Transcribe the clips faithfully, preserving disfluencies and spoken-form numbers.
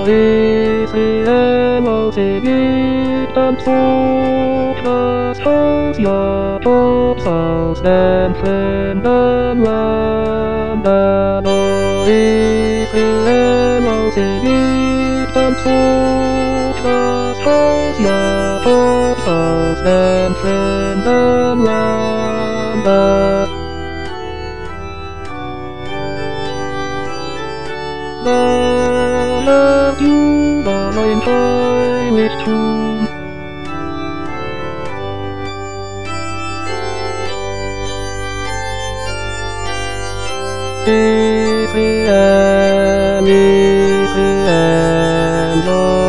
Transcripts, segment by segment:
I C M O C gibt am Zug das Haus Jakobs aus dem fremden Land. I C M O C gibt am Zug das Haus Jakobs aus dem fremden Land. Da lernt Judas ein Heiligtum. I C M, I C M,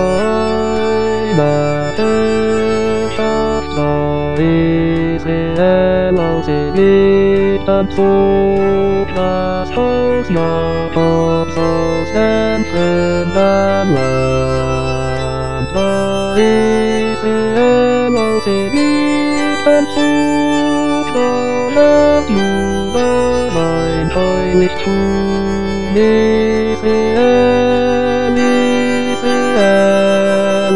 seine Herrschaft da. I C M, O C gibt am Zug das Haus Jakobs aus dem fremden Land. Da I C M, O C gibt am Zug, da lernt Judas ein Heiligtum. I C M, I C M,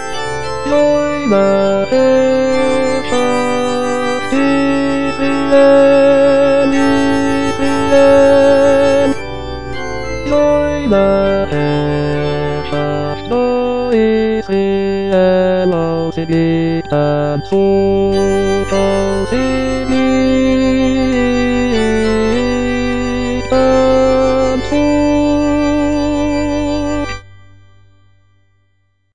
seine Herrschaft. I C M, I C M, seine Herrschaft. Da I C M, O C gibt am Zug aus Ewigkeit.